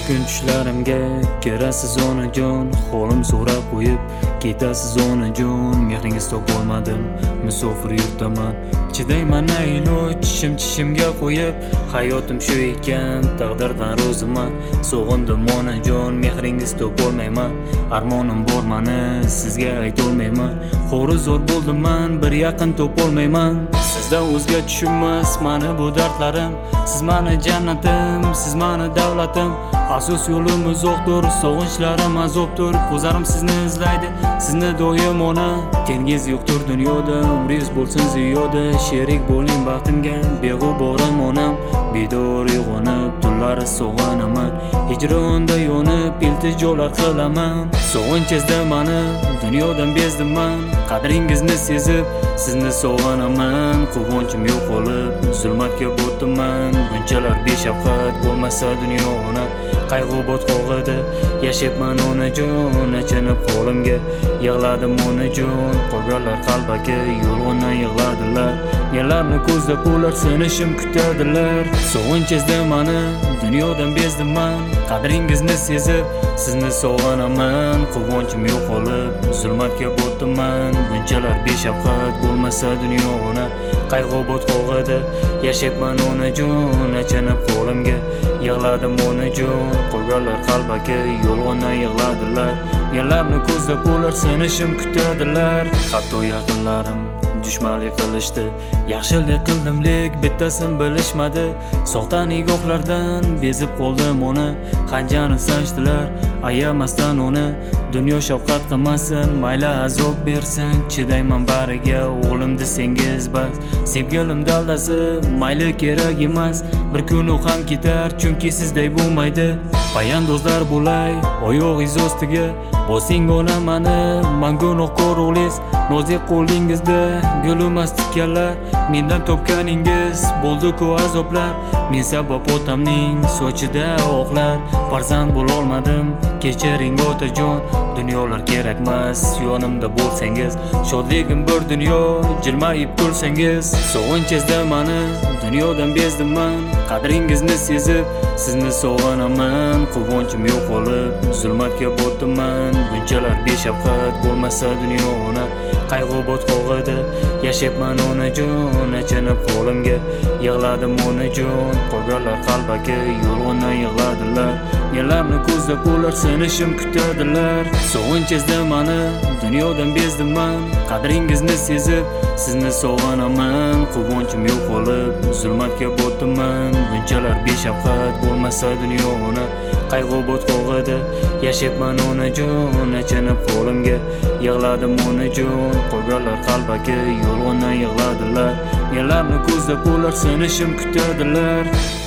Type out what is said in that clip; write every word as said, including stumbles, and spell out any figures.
kun tushlarimga kirasiz onajon, holim so'rab qo'yib ketasiz onajon. Mehringiz topolmadim, musofir yurtaman, chidayman iloj chishim chishimga qo'yib. Hayotim shu ekan, taqdirdan roziman, sog'indim onajon, mehringiz topolmayman. Armonim bor mani, sizga aytolmayman, xo'ri zo'r bo'ldim man, bir yaqin topolmayman. Sizdan o'zga tushunmas mani bu dardlarim, siz mani jannatim, siz mani davlatim. Afsus yo'lim uzoqdir, sog'inchlarim azobdir, ko'zlarim sizni izlaydi, sizni doim ona. Tengiz yo'qdir dunyoda, umringiz bo'lsin ziyoda, sherik bo'ling baxtimga, beg'uborim onam. Bedor uyg'onib, tunlari sog'inaman, hijronda yonib, iltijolar qilaman. Sog'inchizda mani dunyodan bezdim man, qadringizni sezib, sizni sog'inaman. Quvonchim yo'qolib, zulmatga botdiman, bunchalar beshafqat bo'lmasa dunyo ona. Qayg'u botqog'ida yashayman onajon, achinib qo'limga yig'ladim onajon. Qolganlar qalbaga yolg'ondan yig'ladilar, menlarni ko'zlab ular sinishim kutadilar. Sog'inchizda mani dunyodan bezdim man, qadringizni sezib, sizni sog'inaman. Quvonchim yo'qolib, zulmatga botdiman, bunchalar beshafqat bo'lmasa dunyo ona. Qayg'u botqog'ida yashayman onajon, achinib qo'limga yig'ladim onajon. Qolganlar qalbaga yolg'ondan yig'ladilar, menlarni ko'zlab ular sinishim kutadilar. Hatto yaqinlarim dushmanlik qilishdi, yaxshilik qildim lek bittasin bilishmadi. Soxta nigohlardan bezib qoldim ona, qanjani sanchdilar ayamasdan ona. Dunyo shafqat qilmasin, mayli azob bersin, chidayman bariga o'g'lim desangiz bas. Sevgilim daldasi mayli kerak emas, bir kun u ham ketar, chunki sizday bo'lmaydi. Payandozlar bo'lay oyog'ingiz ostiga, bosing ona mani mangunoq ko'rug'liz. Nozik qo'lingizda gulmas tikanlar, mendan topganingiz bo'ldi-ku azoblar. Men sabab otamning sochida oqlar, farzand bo'lolmadim, kechiring otajon. Dunyolar kerakmas, yonimda bo'lsangiz, shodligim bir dunyo, jilmayib kulsangiz. Sog'inchizda mani dunyodan bezdim man, qadringizni sezib, sizni sog'inaman. Quvonchim yo'qolib, zulmatga botdiman, bunchalar beshafqat bo'lmasa dunyo ona. Qayg'u botqog'ida yashayman onajon, achinib qo'limga yig'ladim onajon. Qolganlar qalbaga yolg'ondan yig'ladilar, menlarni ko'zlab ular sinishim kutadilar. Sog'inchizda mani dunyodan bezdim man, qadringizni sezib, sizni sog'inaman. Quvonchim yo'qolib, zulmatga botdiman, bunchalar beshafqat bo'lmasa dunyo ona. Qayg'u botqog'ida yashayman onajon, achinib qo'limga yig'ladim onajon. Qolganlar qalbaga yolg'ondan yig'ladilar, menlarni ko'zlab ular sinishim kutadilar.